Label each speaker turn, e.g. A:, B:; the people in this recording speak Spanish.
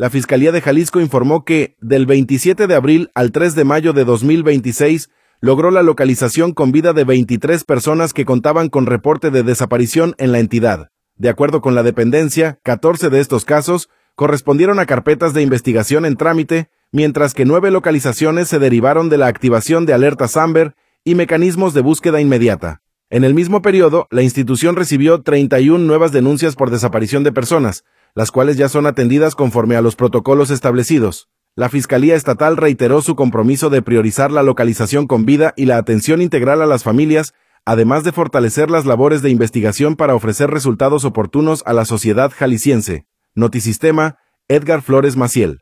A: La Fiscalía de Jalisco informó que, del 27 de abril al 3 de mayo de 2026, logró la localización con vida de 23 personas que contaban con reporte de desaparición en la entidad. De acuerdo con la dependencia, 14 de estos casos correspondieron a carpetas de investigación en trámite, mientras que 9 localizaciones se derivaron de la activación de alertas Amber y mecanismos de búsqueda inmediata. En el mismo periodo, la institución recibió 31 nuevas denuncias por desaparición de personas, las cuales ya son atendidas conforme a los protocolos establecidos. La Fiscalía Estatal reiteró su compromiso de priorizar la localización con vida y la atención integral a las familias, además de fortalecer las labores de investigación para ofrecer resultados oportunos a la sociedad jalisciense. Notisistema, Edgar Flores Maciel.